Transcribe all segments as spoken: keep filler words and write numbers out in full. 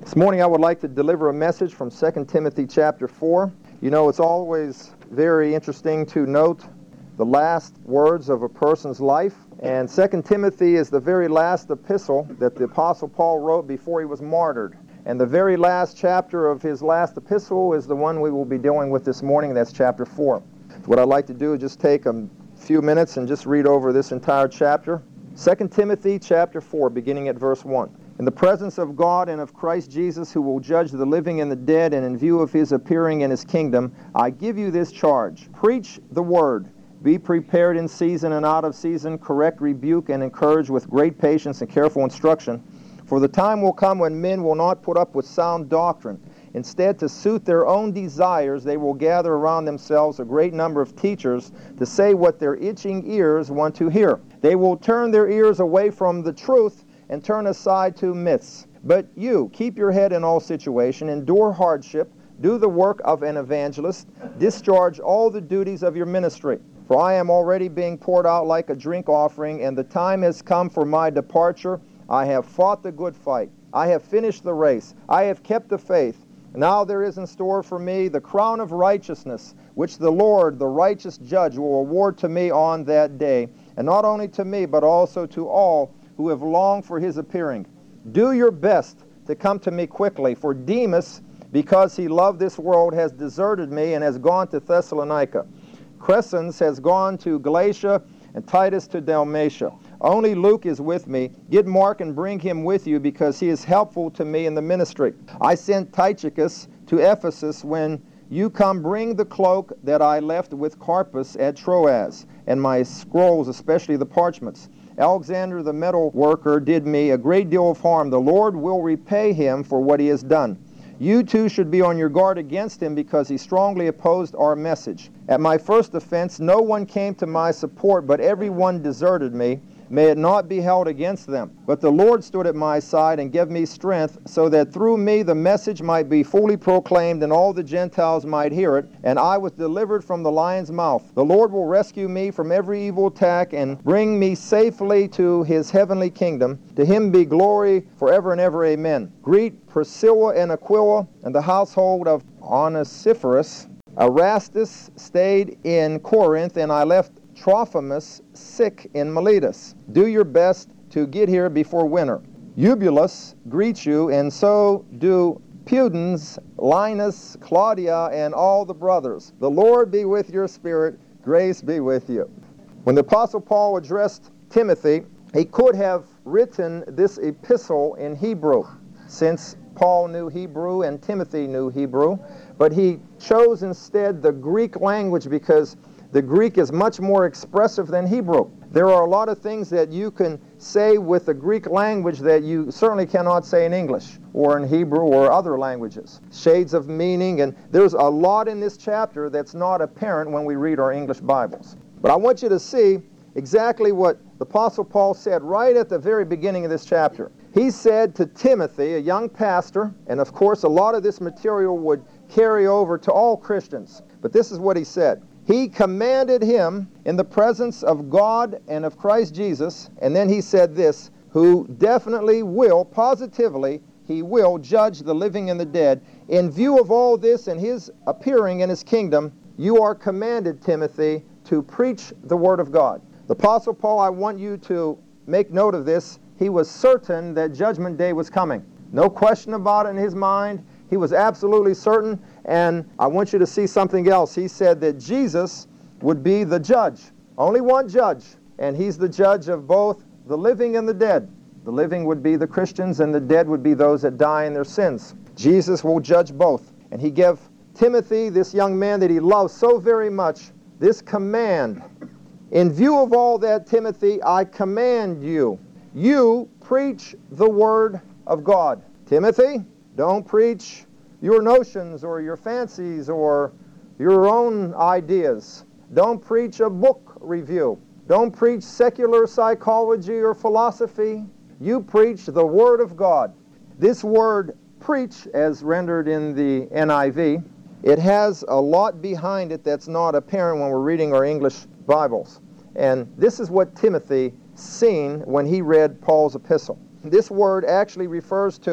This morning I would like to deliver a message from Second Timothy chapter four. You know, it's always very interesting to note the last words of a person's life. And Second Timothy is the very last epistle that the Apostle Paul wrote before he was martyred. And the very last chapter of his last epistle is the one we will be dealing with this morning. That's chapter four. What I'd like to do is just take a few minutes and just read over this entire chapter. Second Timothy chapter four, beginning at verse one. In the presence of God and of Christ Jesus, who will judge the living and the dead, and in view of his appearing in his kingdom, I give you this charge. Preach the word. Be prepared in season and out of season. Correct, rebuke, and encourage with great patience and careful instruction. For the time will come when men will not put up with sound doctrine. Instead, to suit their own desires, they will gather around themselves a great number of teachers to say what their itching ears want to hear. They will turn their ears away from the truth and turn aside to myths. But you, keep your head in all situation, endure hardship, do the work of an evangelist, discharge all the duties of your ministry. For I am already being poured out like a drink offering, and the time has come for my departure. I have fought the good fight. I have finished the race. I have kept the faith. Now there is in store for me the crown of righteousness, which the Lord, the righteous judge, will award to me on that day, and not only to me, but also to all who have longed for his appearing. Do your best to come to me quickly, for Demas, because he loved this world, has deserted me and has gone to Thessalonica. Crescens has gone to Galatia, and Titus to Dalmatia. Only Luke is with me. Get Mark and bring him with you, because he is helpful to me in the ministry. I sent Tychicus to Ephesus. When you come, bring the cloak that I left with Carpus at Troas, and my scrolls, especially the parchments. Alexander the metal worker did me a great deal of harm. The Lord will repay him for what he has done. You too should be on your guard against him, because he strongly opposed our message. At my first offense, no one came to my support, but everyone deserted me. May it not be held against them. But the Lord stood at my side and gave me strength, so that through me the message might be fully proclaimed, and all the Gentiles might hear it. And I was delivered from the lion's mouth. The Lord will rescue me from every evil attack and bring me safely to his heavenly kingdom. To him be glory forever and ever. Amen. Greet Priscilla and Aquila and the household of Onesiphorus. Erastus stayed in Corinth, and I left Trophimus sick in Miletus. Do your best to get here before winter. Eubulus greets you, and so do Pudens, Linus, Claudia, and all the brothers. The Lord be with your spirit. Grace be with you. When the Apostle Paul addressed Timothy, he could have written this epistle in Hebrew, since Paul knew Hebrew and Timothy knew Hebrew, but he chose instead the Greek language, because the Greek is much more expressive than Hebrew. There are a lot of things that you can say with the Greek language that you certainly cannot say in English or in Hebrew or other languages. Shades of meaning, and there's a lot in this chapter that's not apparent when we read our English Bibles. But I want you to see exactly what the Apostle Paul said right at the very beginning of this chapter. He said to Timothy, a young pastor, and of course a lot of this material would carry over to all Christians, but this is what he said. He commanded him in the presence of God and of Christ Jesus, and then he said this, who definitely will, positively, he will judge the living and the dead. In view of all this and his appearing in his kingdom, you are commanded, Timothy, to preach the word of God. The Apostle Paul, I want you to make note of this. He was certain that Judgment Day was coming. No question about it in his mind. He was absolutely certain, and I want you to see something else. He said that Jesus would be the judge, only one judge, and he's the judge of both the living and the dead. The living would be the Christians, and the dead would be those that die in their sins. Jesus will judge both. And he gave Timothy, this young man that he loved so very much, this command. In view of all that, Timothy, I command you, you preach the word of God. Timothy, don't preach your notions or your fancies or your own ideas. Don't preach a book review. Don't preach secular psychology or philosophy. You preach the Word of God. This word preach, as rendered in the N I V, it has a lot behind it that's not apparent when we're reading our English Bibles. And this is what Timothy seen when he read Paul's epistle. This word actually refers to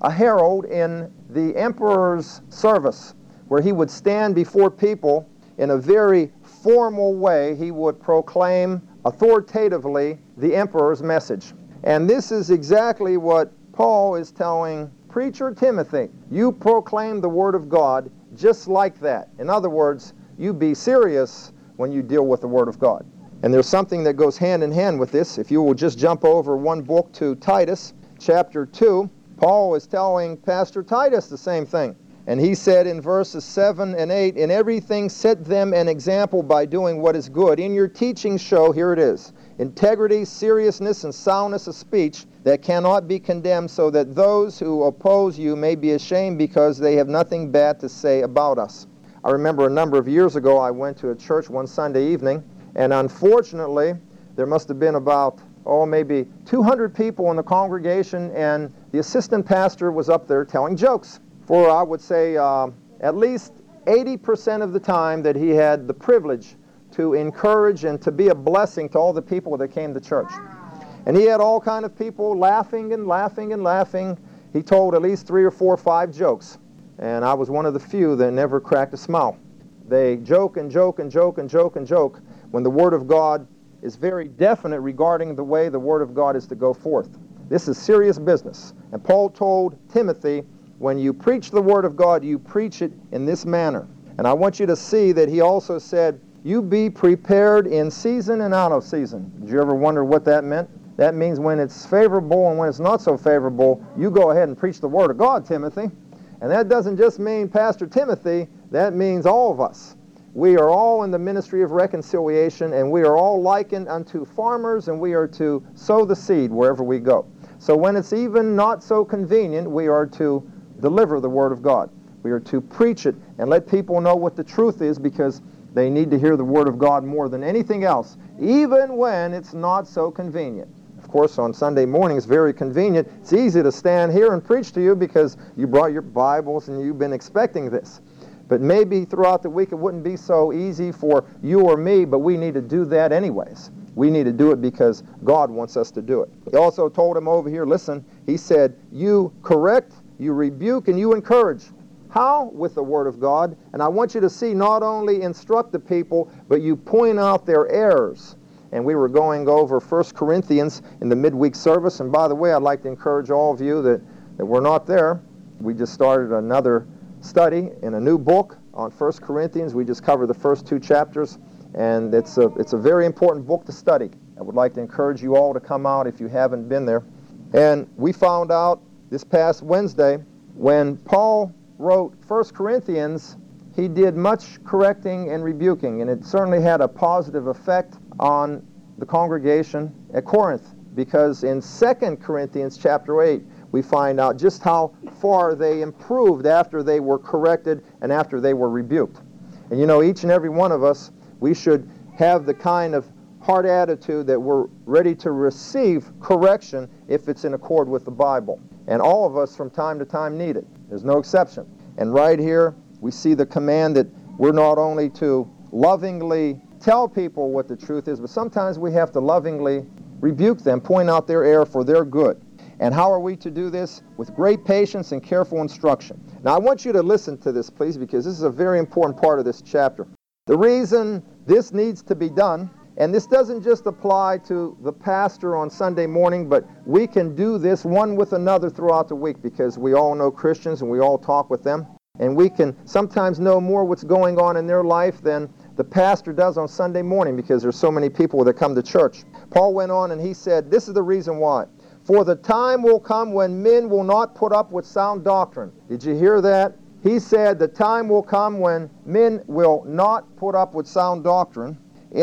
a herald in the emperor's service, where he would stand before people in a very formal way. He would proclaim authoritatively the emperor's message. And this is exactly what Paul is telling preacher Timothy. You proclaim the Word of God just like that. In other words, you be serious when you deal with the Word of God. And there's something that goes hand in hand with this. If you will just jump over one book to Titus, chapter two, Paul is telling Pastor Titus the same thing. And he said in verses seven and eight, in everything set them an example by doing what is good. In your teaching show, here it is, integrity, seriousness, and soundness of speech that cannot be condemned, so that those who oppose you may be ashamed because they have nothing bad to say about us. I remember a number of years ago I went to a church one Sunday evening, and unfortunately there must have been about, oh, maybe two hundred people in the congregation, and the assistant pastor was up there telling jokes for, I would say, uh, at least eighty percent of the time that he had the privilege to encourage and to be a blessing to all the people that came to church. And he had all kind of people laughing and laughing and laughing. He told at least three or four or five jokes, and I was one of the few that never cracked a smile. They joke and joke and joke and joke and joke when the Word of God is very definite regarding the way the Word of God is to go forth. This is serious business. And Paul told Timothy, when you preach the Word of God, you preach it in this manner. And I want you to see that he also said, you be prepared in season and out of season. Did you ever wonder what that meant? That means when it's favorable and when it's not so favorable, you go ahead and preach the Word of God, Timothy. And that doesn't just mean Pastor Timothy, that means all of us. We are all in the ministry of reconciliation, and we are all likened unto farmers, and we are to sow the seed wherever we go. So when it's even not so convenient, we are to deliver the Word of God. We are to preach it and let people know what the truth is, because they need to hear the Word of God more than anything else, even when it's not so convenient. Of course, on Sunday morning it's very convenient. It's easy to stand here and preach to you because you brought your Bibles and you've been expecting this. But maybe throughout the week it wouldn't be so easy for you or me, but we need to do that anyways. We need to do it because God wants us to do it. He also told him over here, listen, he said, you correct, you rebuke, and you encourage. How? With the Word of God. And I want you to see, not only instruct the people, but you point out their errors. And we were going over First Corinthians in the midweek service. And by the way, I'd like to encourage all of you that, that were not there. We just started another study in a new book on First Corinthians. We just covered the first two chapters. And it's a, it's a very important book to study. I would like to encourage you all to come out if you haven't been there. And we found out this past Wednesday, when Paul wrote First Corinthians, he did much correcting and rebuking, and it certainly had a positive effect on the congregation at Corinth, because in Second Corinthians chapter eight, we find out just how far they improved after they were corrected and after they were rebuked. And you know, each and every one of us, we should have the kind of heart attitude that we're ready to receive correction if it's in accord with the Bible. And all of us from time to time need it. There's no exception. And right here, we see the command that we're not only to lovingly tell people what the truth is, but sometimes we have to lovingly rebuke them, point out their error for their good. And how are we to do this? With great patience and careful instruction. Now I want you to listen to this, please, because this is a very important part of this chapter. The reason this needs to be done, and this doesn't just apply to the pastor on Sunday morning, but we can do this one with another throughout the week, because we all know Christians and we all talk with them. And we can sometimes know more what's going on in their life than the pastor does on Sunday morning, because there's so many people that come to church. Paul went on and he said, this is the reason why. For the time will come when men will not put up with sound doctrine. Did you hear that? He said the time will come when men will not put up with sound doctrine.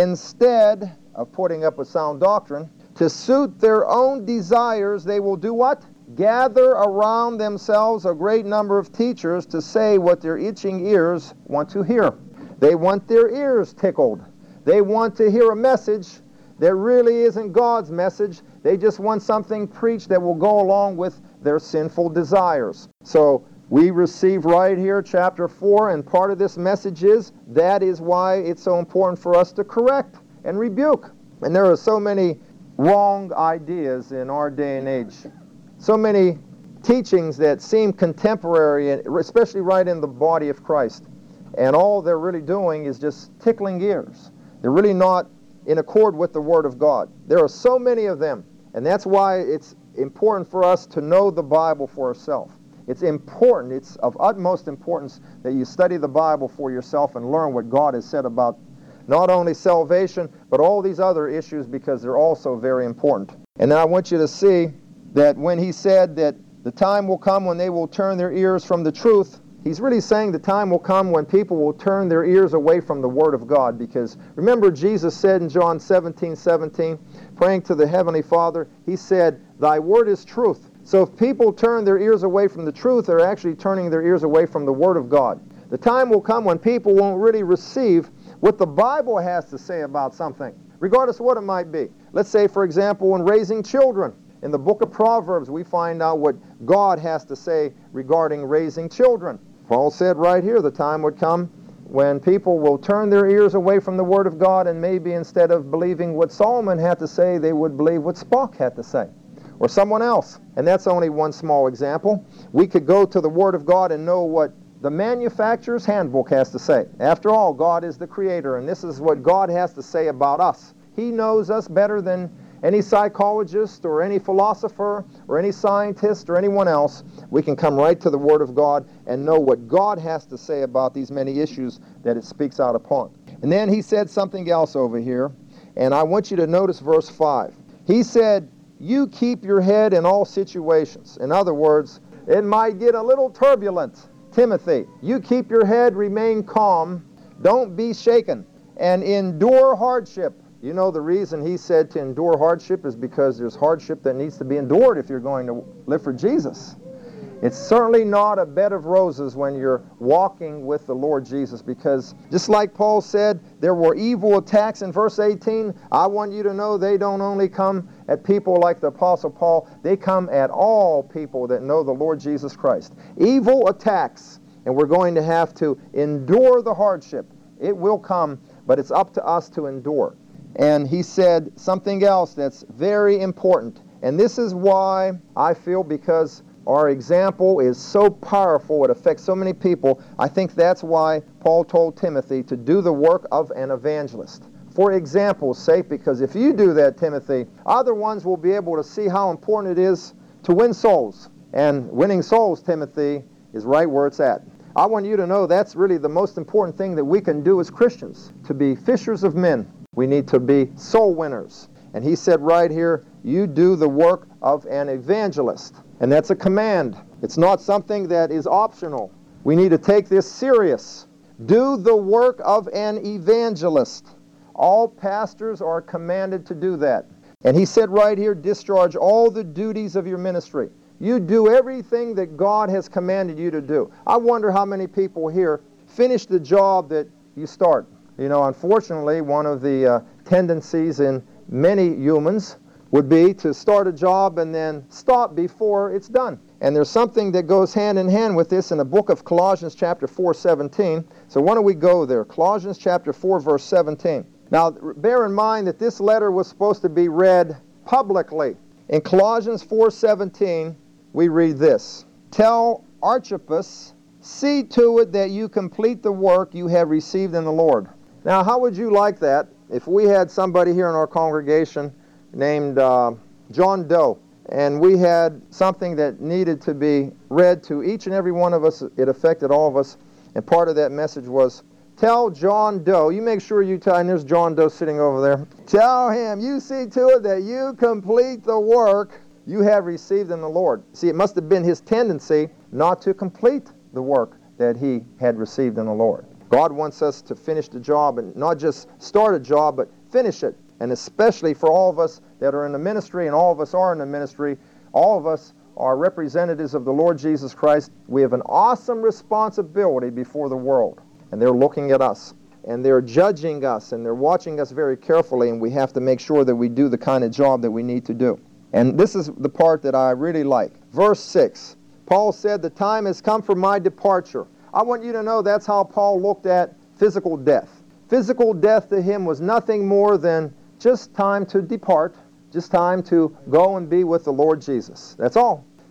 Instead of putting up with sound doctrine, to suit their own desires, they will do what? Gather around themselves a great number of teachers to say what their itching ears want to hear. They want their ears tickled. They want to hear a message that really isn't God's message. They just want something preached that will go along with their sinful desires. So we receive right here chapter four, and part of this message is that is why it's so important for us to correct and rebuke. And there are so many wrong ideas in our day and age. So many teachings that seem contemporary, and especially right in the body of Christ. And all they're really doing is just tickling ears. They're really not in accord with the Word of God. There are so many of them, and that's why it's important for us to know the Bible for ourselves. It's important, it's of utmost importance that you study the Bible for yourself and learn what God has said about not only salvation, but all these other issues, because they're also very important. And then I want you to see that when he said that the time will come when they will turn their ears from the truth, he's really saying the time will come when people will turn their ears away from the Word of God. Because remember, Jesus said in John seventeen seventeen, praying to the Heavenly Father, he said, thy word is truth. So if people turn their ears away from the truth, they're actually turning their ears away from the Word of God. The time will come when people won't really receive what the Bible has to say about something, regardless of what it might be. Let's say, for example, when raising children. In the book of Proverbs, we find out what God has to say regarding raising children. Paul said right here, the time would come when people will turn their ears away from the Word of God, and maybe instead of believing what Solomon had to say, they would believe what Spock had to say, or someone else. And that's only one small example. We could go to the Word of God and know what the manufacturer's handbook has to say. After all, God is the creator, and this is what God has to say about us. He knows us better than any psychologist or any philosopher or any scientist or anyone else. We can come right to the Word of God and know what God has to say about these many issues that it speaks out upon. And then he said something else over here, and I want you to notice verse five. He said, you keep your head in all situations. In other words, it might get a little turbulent. Timothy, you keep your head, remain calm, don't be shaken, and endure hardship. You know, the reason he said to endure hardship is because there's hardship that needs to be endured if you're going to live for Jesus. It's certainly not a bed of roses when you're walking with the Lord Jesus, because just like Paul said, there were evil attacks in verse eighteen. I want you to know they don't only come at people like the Apostle Paul, they come at all people that know the Lord Jesus Christ. Evil attacks, and we're going to have to endure the hardship. It will come, but it's up to us to endure. And he said something else that's very important. And this is why I feel, because our example is so powerful, it affects so many people, I think that's why Paul told Timothy to do the work of an evangelist. For example's sake, because if you do that, Timothy, other ones will be able to see how important it is to win souls. And winning souls, Timothy, is right where it's at. I want you to know that's really the most important thing that we can do as Christians, to be fishers of men. We need to be soul winners. And he said right here, you do the work of an evangelist. And that's a command. It's not something that is optional. We need to take this serious. Do the work of an evangelist. All pastors are commanded to do that. And he said right here, discharge all the duties of your ministry. You do everything that God has commanded you to do. I wonder how many people here finish the job that you start. You know, unfortunately, one of the uh, tendencies in many humans would be to start a job and then stop before it's done. And there's something that goes hand in hand with this in the book of Colossians chapter four, seventeen. So why don't we go there? Colossians chapter four, verse seventeen. Now, bear in mind that this letter was supposed to be read publicly. In Colossians four, seventeen, we read this. Tell Archippus, see to it that you complete the work you have received in the Lord. Now, how would you like that if we had somebody here in our congregation named uh, John Doe, and we had something that needed to be read to each and every one of us? It affected all of us, and part of that message was, tell John Doe, you make sure you tell, and there's John Doe sitting over there, tell him, you see to it that you complete the work you have received in the Lord. See, it must have been his tendency not to complete the work that he had received in the Lord. God wants us to finish the job, and not just start a job, but finish it. And especially for all of us that are in the ministry, and all of us are in the ministry, all of us are representatives of the Lord Jesus Christ. We have an awesome responsibility before the world. And they're looking at us, and they're judging us, and they're watching us very carefully, and we have to make sure that we do the kind of job that we need to do. And this is the part that I really like. Verse six, Paul said, the time has come for my departure. I want you to know that's how Paul looked at physical death. Physical death to him was nothing more than just time to depart, just time to go and be with the Lord Jesus. That's all.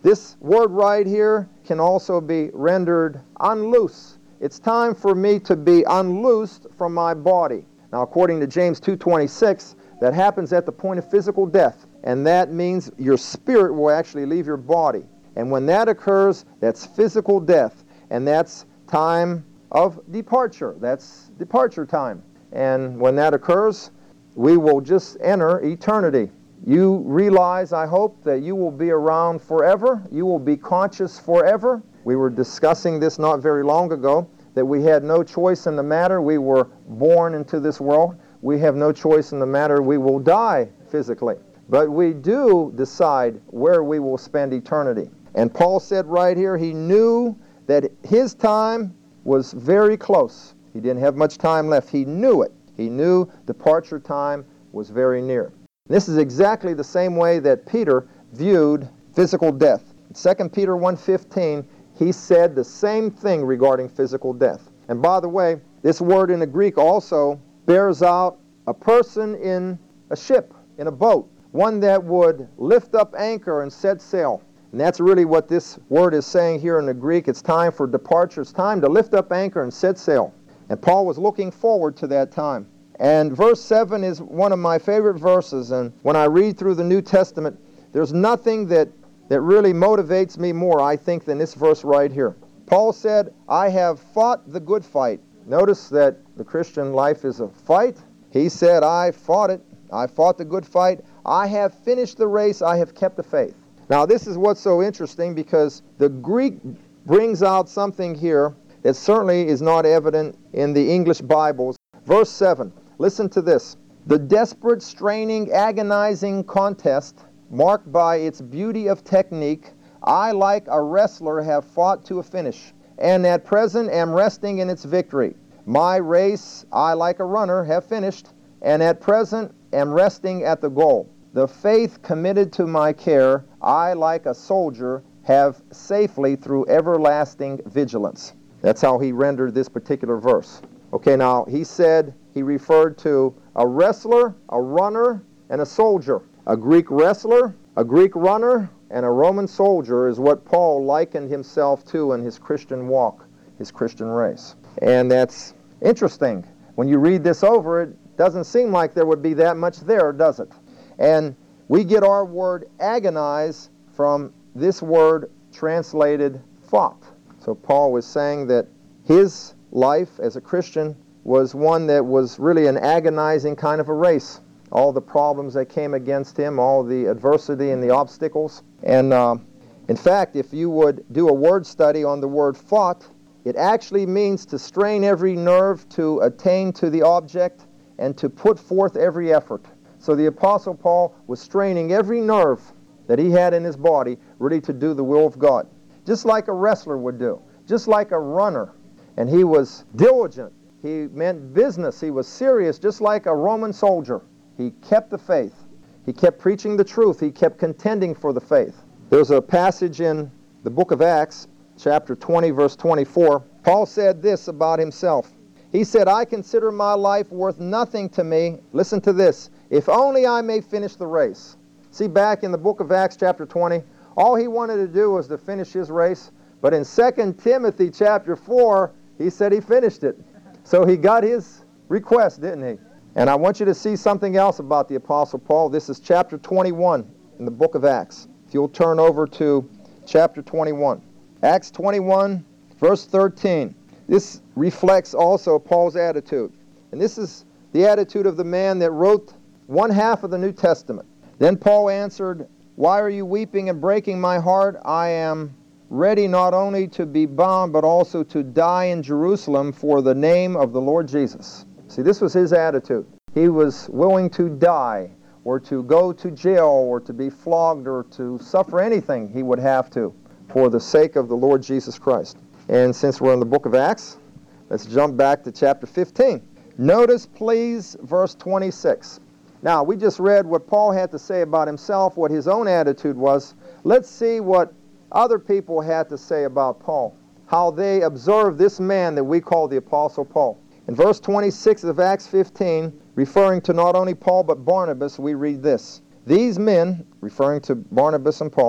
This word right here can also be rendered unloose. It's time for me to be unloosed from my body. Now, according to James two twenty-six, that happens at the point of physical death, and that means your spirit will actually leave your body. And when that occurs, that's physical death, and that's time of departure. That's departure time. And when that occurs, we will just enter eternity. You realize, I hope, that you will be around forever. You will be conscious forever. We were discussing this not very long ago, that we had no choice in the matter. We were born into this world. We have no choice in the matter. We will die physically. But we do decide where we will spend eternity. And Paul said right here, he knew that his time was very close. He didn't have much time left. He knew it. He knew departure time was very near. This is exactly the same way that Peter viewed physical death. In Second Peter one fifteen, he said the same thing regarding physical death. And by the way, this word in the Greek also bears out a person in a ship, in a boat, one that would lift up anchor and set sail. And that's really what this word is saying here in the Greek. It's time for departure. It's time to lift up anchor and set sail. And Paul was looking forward to that time. And verse seven is one of my favorite verses. And when I read through the New Testament, there's nothing that, that really motivates me more, I think, than this verse right here. Paul said, I have fought the good fight. Notice that the Christian life is a fight. He said, I fought it. I fought the good fight. I have finished the race. I have kept the faith. Now, this is what's so interesting, because the Greek brings out something here that certainly is not evident in the English Bibles. Verse seven, listen to this. The desperate, straining, agonizing contest, marked by its beauty of technique, I, like a wrestler, have fought to a finish, and at present am resting in its victory. My race, I, like a runner, have finished, and at present am resting at the goal. The faith committed to my care, I, like a soldier, have safely through everlasting vigilance. That's how he rendered this particular verse. Okay, now, he said he referred to a wrestler, a runner, and a soldier. A Greek wrestler, a Greek runner, and a Roman soldier is what Paul likened himself to in his Christian walk, his Christian race. And that's interesting. When you read this over, it doesn't seem like there would be that much there, does it? And we get our word agonize from this word translated fought. So Paul was saying that his life as a Christian was one that was really an agonizing kind of a race. All the problems that came against him, all the adversity and the obstacles. And uh, in fact, if you would do a word study on the word fought, it actually means to strain every nerve to attain to the object and to put forth every effort. So the Apostle Paul was straining every nerve that he had in his body, ready to do the will of God. Just like a wrestler would do. Just like a runner. And he was diligent. He meant business. He was serious, just like a Roman soldier. He kept the faith. He kept preaching the truth. He kept contending for the faith. There's a passage in the book of Acts, chapter twenty, verse twenty-four. Paul said this about himself. He said, I consider my life worth nothing to me. Listen to this. If only I may finish the race. See, back in the book of Acts, chapter twenty, all he wanted to do was to finish his race. But in Second Timothy, chapter four, he said he finished it. So he got his request, didn't he? And I want you to see something else about the Apostle Paul. This is chapter twenty-one in the book of Acts. If you'll turn over to chapter twenty-one. Acts twenty-one, verse thirteen. This reflects also Paul's attitude. And this is the attitude of the man that wrote one half of the New Testament. Then Paul answered, Why are you weeping and breaking my heart? I am ready not only to be bound, but also to die in Jerusalem for the name of the Lord Jesus. See, this was his attitude. He was willing to die, or to go to jail, or to be flogged, or to suffer anything he would have to for the sake of the Lord Jesus Christ. And since we're in the book of Acts, let's jump back to chapter fifteen. Notice, please, verse twenty-six. Now, we just read what Paul had to say about himself, what his own attitude was. Let's see what other people had to say about Paul, how they observed this man that we call the Apostle Paul. In verse twenty-six of Acts fifteen, referring to not only Paul but Barnabas, we read this. These men, referring to Barnabas and Paul,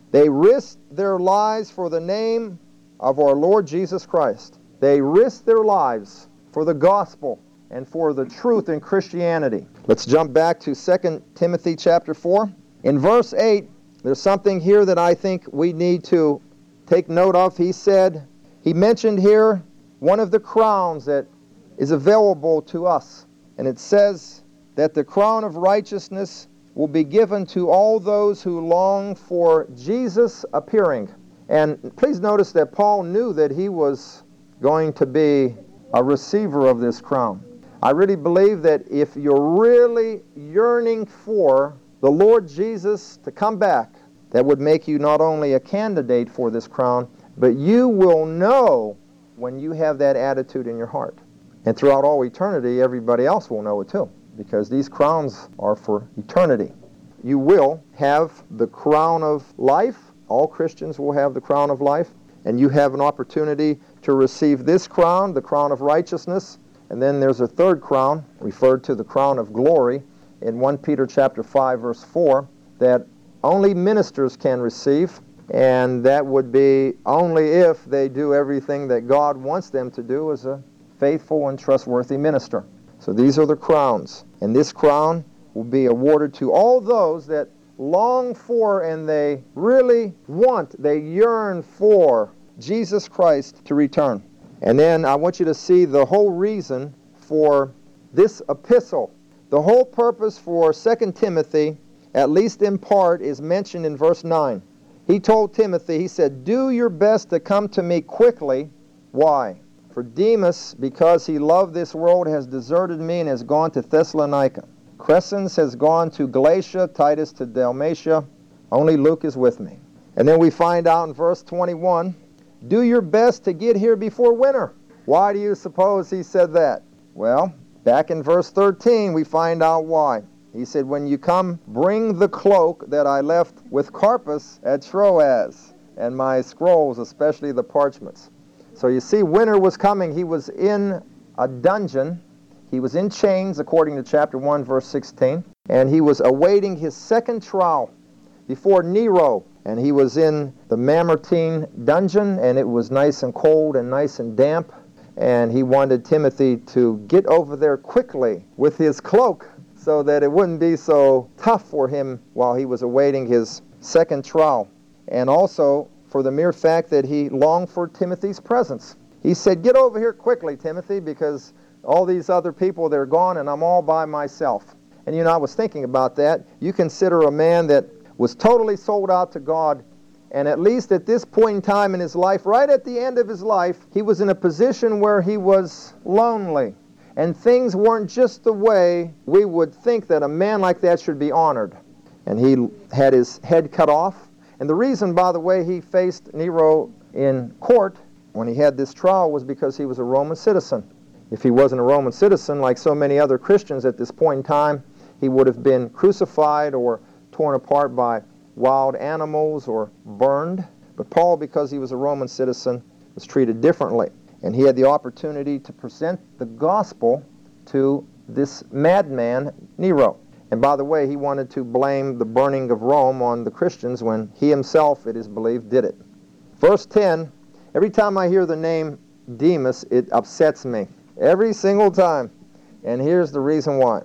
They risked their lives for the name of our Lord Jesus Christ. They risked their lives for the gospel and for the truth in Christianity. Let's jump back to Second Timothy chapter four. In verse eight, there's something here that I think we need to take note of. He said, he mentioned here one of the crowns that is available to us. And it says that the crown of righteousness will be given to all those who long for Jesus appearing. And please notice that Paul knew that he was going to be a receiver of this crown. I really believe that if you're really yearning for the Lord Jesus to come back, that would make you not only a candidate for this crown, but you will know when you have that attitude in your heart. And throughout all eternity, everybody else will know it too, because these crowns are for eternity. You will have the crown of life. All Christians will have the crown of life. And you have an opportunity to receive this crown, the crown of righteousness. And then there's a third crown, referred to the crown of glory, in First Peter chapter five, verse four, that only ministers can receive. And that would be only if they do everything that God wants them to do as a faithful and trustworthy minister. So these are the crowns. And this crown will be awarded to all those that long for and they really want, they yearn for Jesus Christ to return. And then I want you to see the whole reason for this epistle. The whole purpose for Second Timothy, at least in part, is mentioned in verse nine. He told Timothy, he said, "Do your best to come to me quickly." Why? "For Demas, because he loved this world, has deserted me and has gone to Thessalonica. Crescens has gone to Galatia, Titus to Dalmatia. Only Luke is with me." And then we find out in verse twenty-one, "Do your best to get here before winter." Why do you suppose he said that? Well, back in verse thirteen, we find out why. He said, "When you come, bring the cloak that I left with Carpus at Troas, and my scrolls, especially the parchments." So you see, winter was coming. He was in a dungeon. He was in chains, according to chapter one, verse sixteen. And he was awaiting his second trial before Nero. And he was in the Mamertine dungeon, and it was nice and cold and nice and damp. And he wanted Timothy to get over there quickly with his cloak so that it wouldn't be so tough for him while he was awaiting his second trial. And also for the mere fact that he longed for Timothy's presence. He said, "Get over here quickly, Timothy, because all these other people, they're gone and I'm all by myself." And you know, I was thinking about that. You consider a man that was totally sold out to God, and at least at this point in time in his life, right at the end of his life, he was in a position where he was lonely. And things weren't just the way we would think that a man like that should be honored. And he had his head cut off. And the reason, by the way, he faced Nero in court when he had this trial was because he was a Roman citizen. If he wasn't a Roman citizen, like so many other Christians at this point in time, he would have been crucified or torn apart by wild animals or burned. But Paul, because he was a Roman citizen, was treated differently. And he had the opportunity to present the gospel to this madman, Nero. And by the way, he wanted to blame the burning of Rome on the Christians when he himself, it is believed, did it. Verse ten, every time I hear the name Demas, it upsets me. Every single time. And here's the reason why.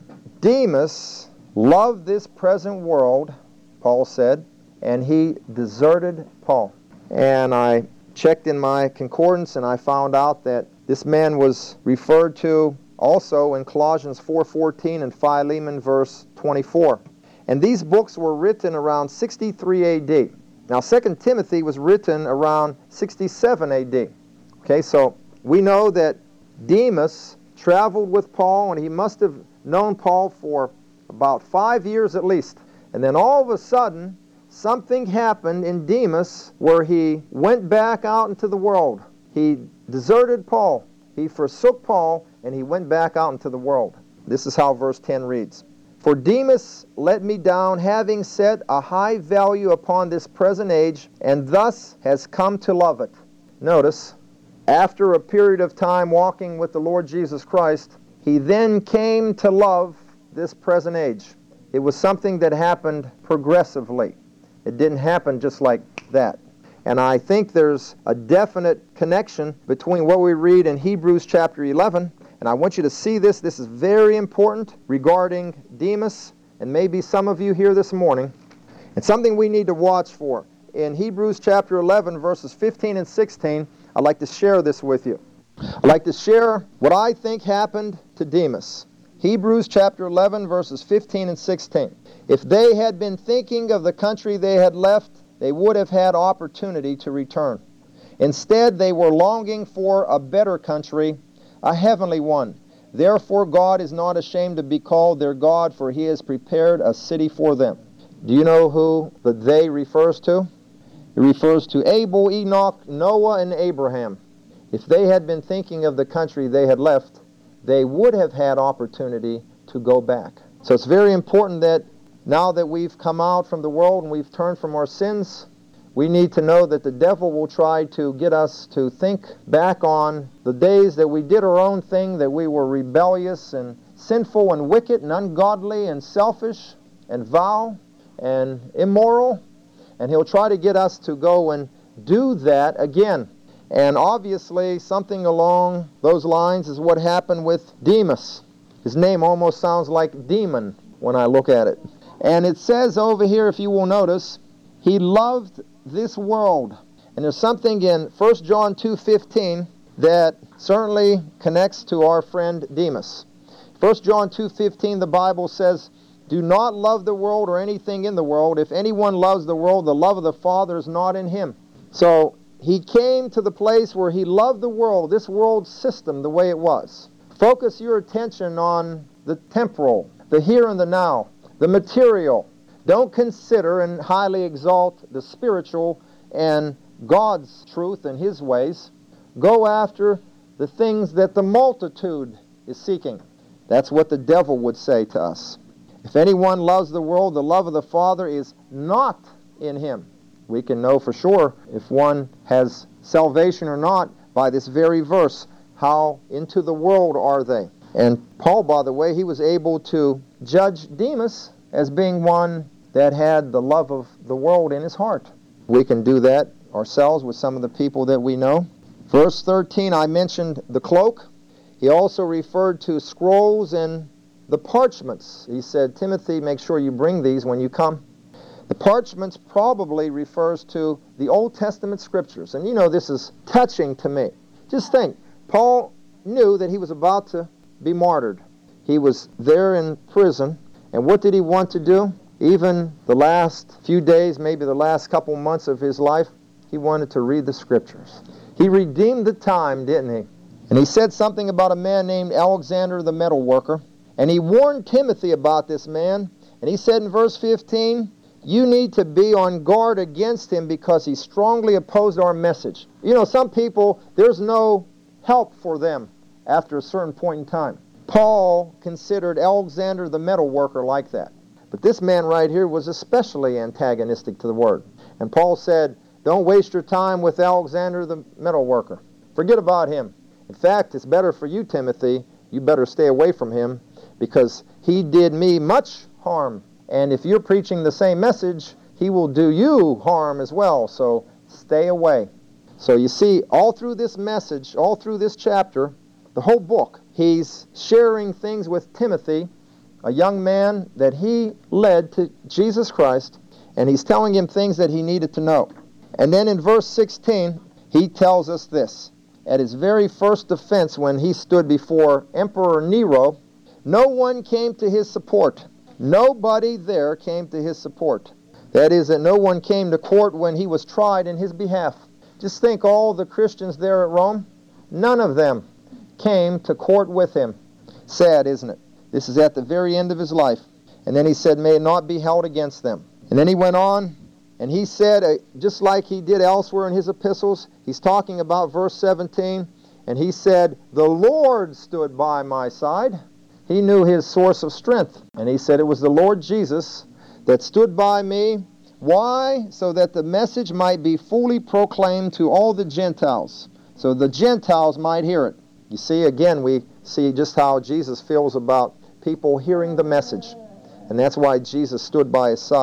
Demas loved this present world, Paul said, and he deserted Paul. And I checked in my concordance and I found out that this man was referred to also in Colossians four fourteen and Philemon verse twenty-four. And these books were written around sixty-three A D. Now Second Timothy was written around sixty-seven A D. Okay, so we know that Demas traveled with Paul, and he must have known Paul for about five years at least. And then all of a sudden, something happened in Demas where he went back out into the world. He deserted Paul. He forsook Paul, and he went back out into the world. This is how verse ten reads. "For Demas let me down, having set a high value upon this present age, and thus has come to love it." Notice, after a period of time walking with the Lord Jesus Christ, he then came to love this present age. It was something that happened progressively. It didn't happen just like that. And I think there's a definite connection between what we read in Hebrews chapter eleven, and I want you to see this. This is very important regarding Demas, and maybe some of you here this morning. It's something we need to watch for. In Hebrews chapter eleven, verses fifteen and sixteen, I'd like to share this with you. I'd like to share what I think happened to Demas. Hebrews chapter eleven, verses fifteen and sixteen. If they had been thinking of the country they had left, they would have had opportunity to return. Instead, they were longing for a better country, a heavenly one. Therefore, God is not ashamed to be called their God, for he has prepared a city for them. Do you know who the they refers to? It refers to Abel, Enoch, Noah, and Abraham. If they had been thinking of the country they had left, they would have had opportunity to go back. So it's very important that now that we've come out from the world and we've turned from our sins, we need to know that the devil will try to get us to think back on the days that we did our own thing, that we were rebellious and sinful and wicked and ungodly and selfish and vile and immoral. And he'll try to get us to go and do that again. And obviously something along those lines is what happened with Demas. His name almost sounds like demon when I look at it. And it says over here, if you will notice, he loved this world. And there's something in First John two fifteen that certainly connects to our friend Demas. First John two fifteen, the Bible says, do not love the world or anything in the world. If anyone loves the world, the love of the Father is not in him. So he came to the place where he loved the world, this world system, the way it was. Focus your attention on the temporal, the here and the now, the material. Don't consider and highly exalt the spiritual and God's truth and his ways. Go after the things that the multitude is seeking. That's what the devil would say to us. If anyone loves the world, the love of the Father is not in him. We can know for sure if one has salvation or not by this very verse. How into the world are they? And Paul, by the way, he was able to judge Demas as being one that had the love of the world in his heart. We can do that ourselves with some of the people that we know. Verse thirteen, I mentioned the cloak. He also referred to scrolls and the parchments. He said, Timothy, make sure you bring these when you come. The parchments probably refers to the Old Testament scriptures. And you know, this is touching to me. Just think, Paul knew that he was about to be martyred. He was there in prison, and what did he want to do? Even the last few days, maybe the last couple months of his life, he wanted to read the scriptures. He redeemed the time, didn't he? And he said something about a man named Alexander the metal worker, and he warned Timothy about this man, and he said in verse fifteen, you need to be on guard against him because he strongly opposed our message. You know, some people, there's no help for them after a certain point in time. Paul considered Alexander the metal worker like that. But this man right here was especially antagonistic to the word. And Paul said, don't waste your time with Alexander the metal worker. Forget about him. In fact, it's better for you, Timothy, you better stay away from him because he did me much harm. And if you're preaching the same message, he will do you harm as well. So stay away. So you see, all through this message, all through this chapter, the whole book, he's sharing things with Timothy, a young man that he led to Jesus Christ, and he's telling him things that he needed to know. And then in verse sixteen, he tells us this. At his very first defense, when he stood before Emperor Nero, no one came to his support. Nobody there came to his support. That is, that no one came to court when he was tried in his behalf. Just think, all the Christians there at Rome, none of them came to court with him. Sad, isn't it? This is at the very end of his life. And then he said, may it not be held against them. And then he went on, and he said, uh, just like he did elsewhere in his epistles, he's talking about verse seventeen, and he said, the Lord stood by my side. He knew his source of strength. And he said, it was the Lord Jesus that stood by me. Why? So that the message might be fully proclaimed to all the Gentiles. So the Gentiles might hear it. You see, again, we see just how Jesus feels about people hearing the message. And that's why Jesus stood by his side.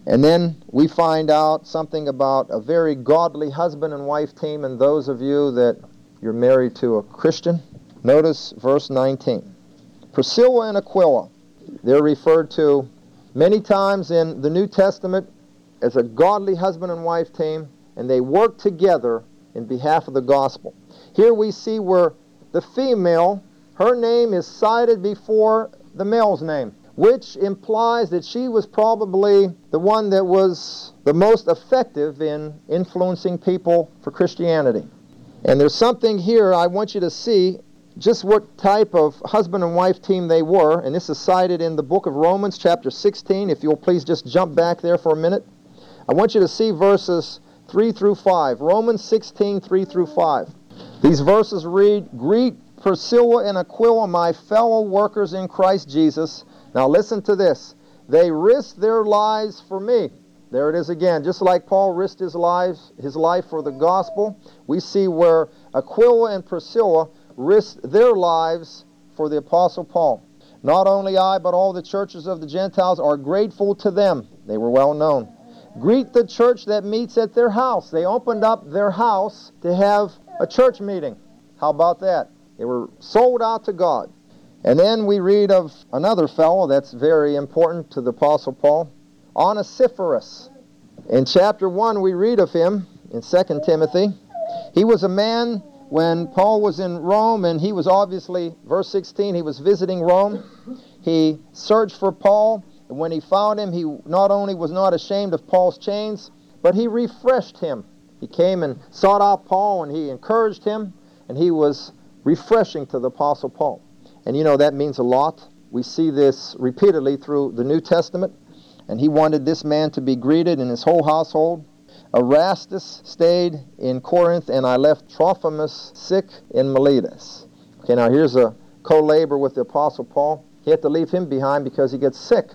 And then we find out something about a very godly husband and wife team, and those of you that you're married to a Christian. Notice verse nineteen. Priscilla and Aquila, they're referred to many times in the New Testament as a godly husband and wife team, and they work together in behalf of the gospel. Here we see where the female, her name is cited before the male's name, which implies that she was probably the one that was the most effective in influencing people for Christianity. And there's something here I want you to see just what type of husband and wife team they were, and this is cited in the book of Romans chapter sixteen. If you'll please just jump back there for a minute. I want you to see verses three through five. Romans sixteen, three through five. These verses read, "Greet Priscilla and Aquila, my fellow workers in Christ Jesus." Now listen to this. "They risked their lives for me." There it is again. Just like Paul risked his lives, his life for the gospel, we see where Aquila and Priscilla risked their lives for the Apostle Paul. "Not only I, but all the churches of the Gentiles are grateful to them." They were well known. "Greet the church that meets at their house." They opened up their house to have a church meeting. How about that? They were sold out to God. And then we read of another fellow that's very important to the Apostle Paul, Onesiphorus. In chapter one we read of him in Second Timothy. He was a man when Paul was in Rome, and he was obviously, verse sixteen, he was visiting Rome. He searched for Paul, and when he found him, he not only was not ashamed of Paul's chains, but he refreshed him. He came and sought out Paul, and he encouraged him, and he was refreshing to the Apostle Paul. And you know, that means a lot. We see this repeatedly through the New Testament. And he wanted this man to be greeted in his whole household. Erastus stayed in Corinth, and I left Trophimus sick in Miletus. Okay, now here's a co-laborer with the Apostle Paul. He had to leave him behind because he gets sick.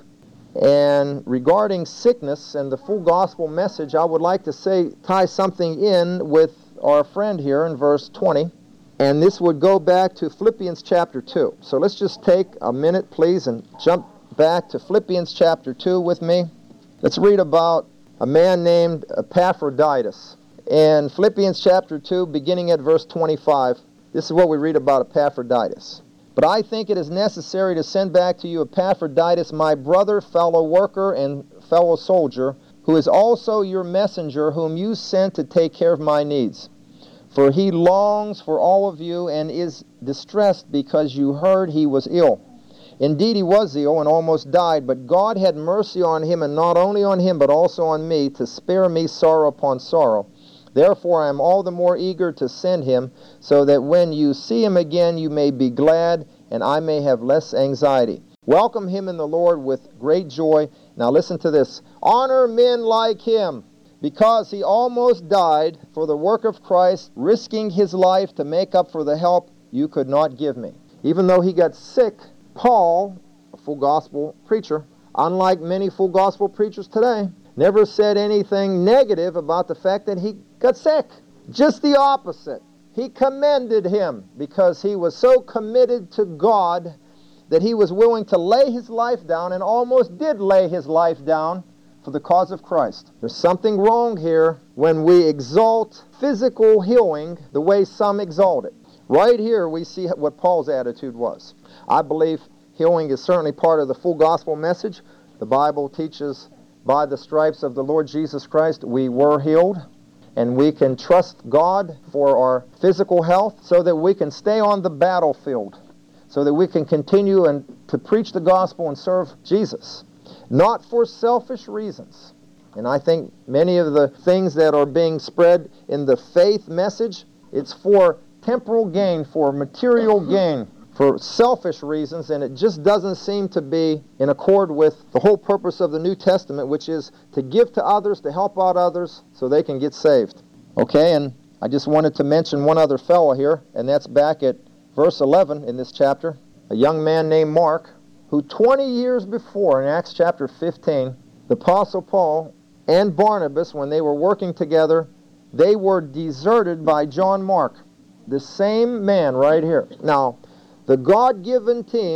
And regarding sickness and the full gospel message, I would like to say, tie something in with our friend here in verse twenty. And this would go back to Philippians chapter two. So let's just take a minute, please, and jump back to Philippians chapter two with me. Let's read about a man named Epaphroditus. In Philippians chapter two, beginning at verse twenty-five, this is what we read about Epaphroditus. "But I think it is necessary to send back to you Epaphroditus, my brother, fellow worker, and fellow soldier, who is also your messenger, whom you sent to take care of my needs. For he longs for all of you and is distressed because you heard he was ill. Indeed, he was ill and almost died, but God had mercy on him, and not only on him, but also on me, to spare me sorrow upon sorrow. Therefore I am all the more eager to send him, so that when you see him again you may be glad, and I may have less anxiety. Welcome him in the Lord with great joy." Now listen to this. "Honor men like him, because he almost died for the work of Christ, risking his life to make up for the help you could not give me." Even though he got sick, Paul, a full gospel preacher, unlike many full gospel preachers today, never said anything negative about the fact that he got sick. Just the opposite. He commended him because he was so committed to God that he was willing to lay his life down, and almost did lay his life down for the cause of Christ. There's something wrong here when we exalt physical healing the way some exalt it. Right here we see what Paul's attitude was. I believe healing is certainly part of the full gospel message. The Bible teaches, by the stripes of the Lord Jesus Christ we were healed, and we can trust God for our physical health so that we can stay on the battlefield, so that we can continue and to preach the gospel and serve Jesus, not for selfish reasons. And I think many of the things that are being spread in the faith message, it's for temporal gain, for material gain, for selfish reasons, and it just doesn't seem to be in accord with the whole purpose of the New Testament, which is to give to others, to help out others so they can get saved. Okay, and I just wanted to mention one other fellow here, and that's back at verse eleven in this chapter, a young man named Mark, who twenty years before, in Acts chapter fifteen, the Apostle Paul and Barnabas, when they were working together, they were deserted by John Mark. The same man right here. Now, the God-given team,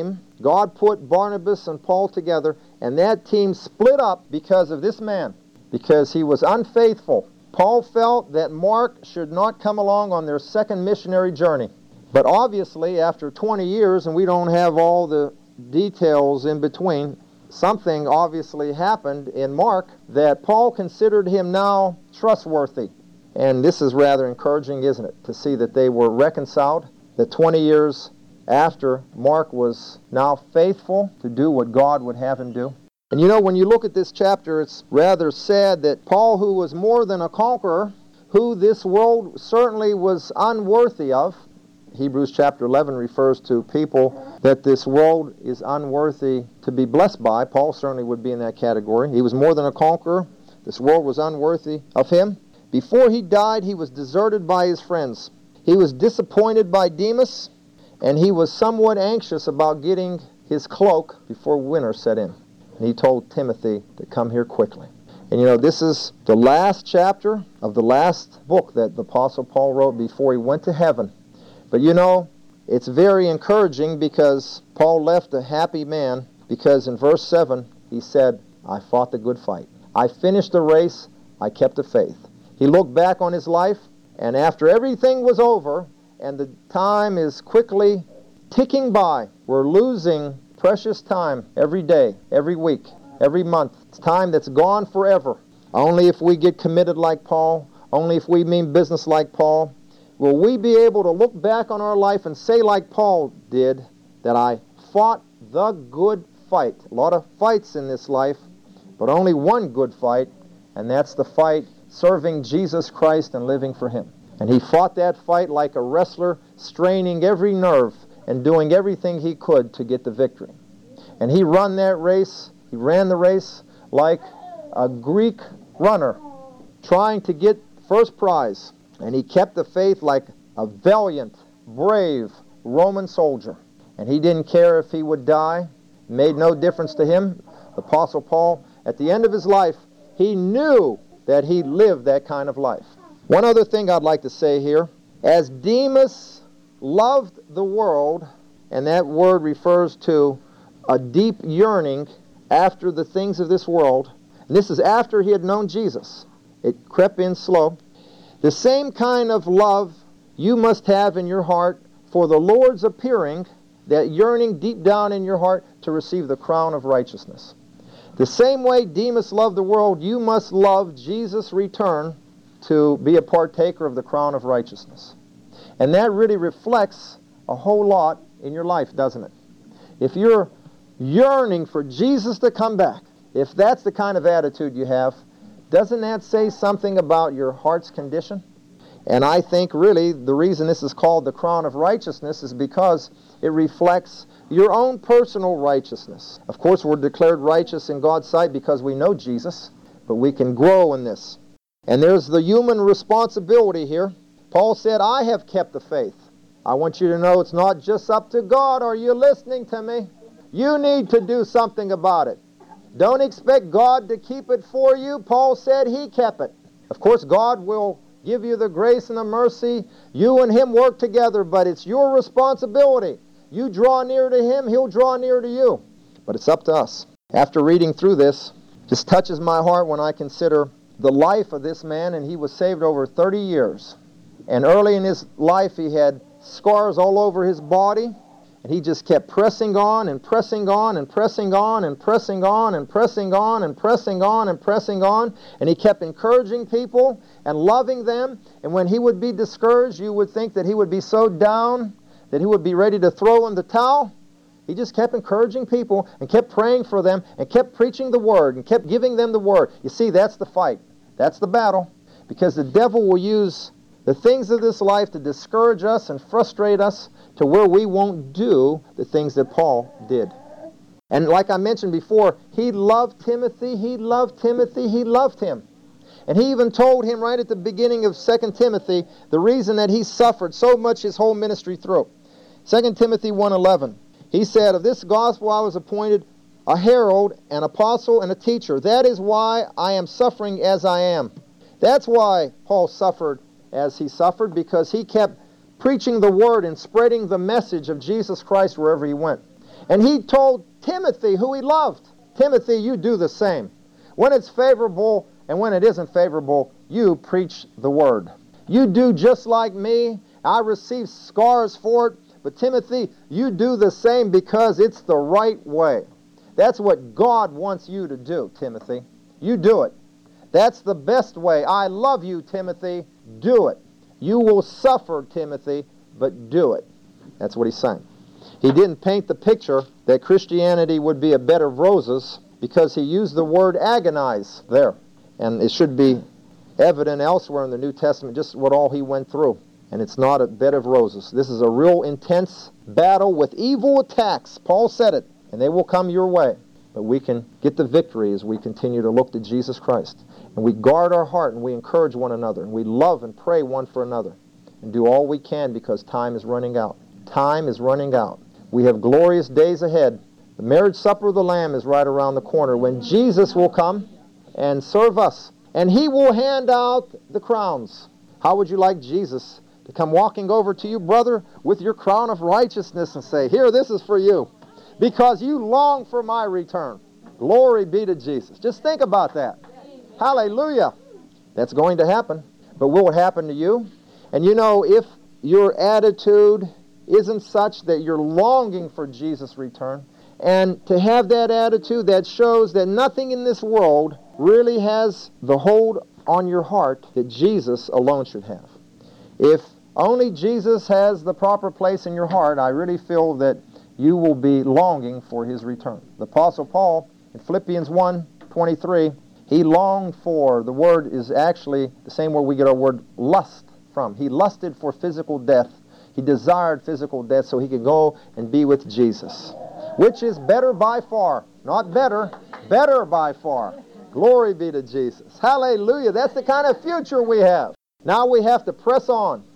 God put Barnabas and Paul together, and that team split up because of this man, because he was unfaithful. Paul felt that Mark should not come along on their second missionary journey. But obviously, after twenty years, and we don't have all the details in between, something obviously happened in Mark that Paul considered him now trustworthy. And this is rather encouraging, isn't it, to see that they were reconciled, that twenty years after, Mark was now faithful to do what God would have him do. And you know, when you look at this chapter, it's rather sad that Paul, who was more than a conqueror, who this world certainly was unworthy of, Hebrews chapter eleven refers to people that this world is unworthy to be blessed by. Paul certainly would be in that category. He was more than a conqueror. This world was unworthy of him. Before he died, he was deserted by his friends. He was disappointed by Demas, and he was somewhat anxious about getting his cloak before winter set in. And he told Timothy to come here quickly. And you know, this is the last chapter of the last book that the Apostle Paul wrote before he went to heaven. But you know, it's very encouraging because Paul left a happy man, because in verse seven he said, I fought the good fight. I finished the race. I kept the faith. He looked back on his life, and after everything was over, and the time is quickly ticking by, we're losing precious time every day, every week, every month. It's time that's gone forever. Only if we get committed like Paul, only if we mean business like Paul, will we be able to look back on our life and say like Paul did, that I fought the good fight. A lot of fights in this life, but only one good fight, and that's the fight serving Jesus Christ and living for Him. And he fought that fight like a wrestler, straining every nerve and doing everything he could to get the victory. And he ran that race, he ran the race like a Greek runner, trying to get first prize. And he kept the faith like a valiant, brave Roman soldier. And he didn't care if he would die. It made no difference to him. The Apostle Paul, at the end of his life, he knew that he lived that kind of life. One other thing I'd like to say here. As Demas loved the world, and that word refers to a deep yearning after the things of this world, and this is after he had known Jesus. It crept in slow. The same kind of love you must have in your heart for the Lord's appearing, that yearning deep down in your heart to receive the crown of righteousness. The same way Demas loved the world, you must love Jesus' return to be a partaker of the crown of righteousness. And that really reflects a whole lot in your life, doesn't it? If you're yearning for Jesus to come back, if that's the kind of attitude you have, doesn't that say something about your heart's condition? And I think really the reason this is called the crown of righteousness is because it reflects your own personal righteousness. Of course, we're declared righteous in God's sight because we know Jesus, but we can grow in this. And there's the human responsibility here. Paul said, I have kept the faith. I want you to know it's not just up to God. Are you listening to me? You need to do something about it. Don't expect God to keep it for you. Paul said He kept it. Of course, God will give you the grace and the mercy. You and Him work together, but it's your responsibility. You draw near to Him, He'll draw near to you. But it's up to us. After reading through this, it just touches my heart when I consider the life of this man, and he was saved over thirty years. And early in his life, he had scars all over his body, and he just kept pressing on and pressing on and pressing on and pressing on and pressing on and pressing on and pressing on, and he kept encouraging people and loving them. And when he would be discouraged, you would think that he would be so down that he would be ready to throw in the towel. He just kept encouraging people and kept praying for them and kept preaching the Word and kept giving them the Word. You see, that's the fight. That's the battle. Because the devil will use the things of this life to discourage us and frustrate us to where we won't do the things that Paul did. And like I mentioned before, he loved Timothy, he loved Timothy, he loved him. And he even told him right at the beginning of Second Timothy the reason that he suffered so much his whole ministry through. Second Timothy one eleven. He said, of this gospel I was appointed a herald, an apostle, and a teacher. That is why I am suffering as I am. That's why Paul suffered as he suffered, because he kept preaching the Word and spreading the message of Jesus Christ wherever he went. And he told Timothy, who he loved, Timothy, you do the same. When it's favorable and when it isn't favorable, you preach the word. You do just like me. I received scars for it. But Timothy, you do the same because it's the right way. That's what God wants you to do, Timothy. You do it. That's the best way. I love you, Timothy. Do it. You will suffer, Timothy, but do it. That's what he's saying. He didn't paint the picture that Christianity would be a bed of roses because he used the word agonize there. And it should be evident elsewhere in the New Testament just what all he went through. And it's not a bed of roses. This is a real intense battle with evil attacks. Paul said it, and they will come your way. But we can get the victory as we continue to look to Jesus Christ. And we guard our heart, and we encourage one another, and we love and pray one for another, and do all we can because time is running out. Time is running out. We have glorious days ahead. The marriage supper of the Lamb is right around the corner when Jesus will come and serve us. And he will hand out the crowns. How would you like Jesus to come walking over to you, brother, with your crown of righteousness and say, here, this is for you, because you long for my return. Glory be to Jesus. Just think about that. Hallelujah. That's going to happen. But will it happen to you? And you know, if your attitude isn't such that you're longing for Jesus' return, and to have that attitude that shows that nothing in this world really has the hold on your heart that Jesus alone should have. If only Jesus has the proper place in your heart, I really feel that you will be longing for his return. The Apostle Paul, in Philippians one twenty-three, he longed for, the word is actually the same word we get our word lust from. He lusted for physical death. He desired physical death so he could go and be with Jesus. Which is better by far. Not better, better by far. Glory be to Jesus. Hallelujah. That's the kind of future we have. Now we have to press on.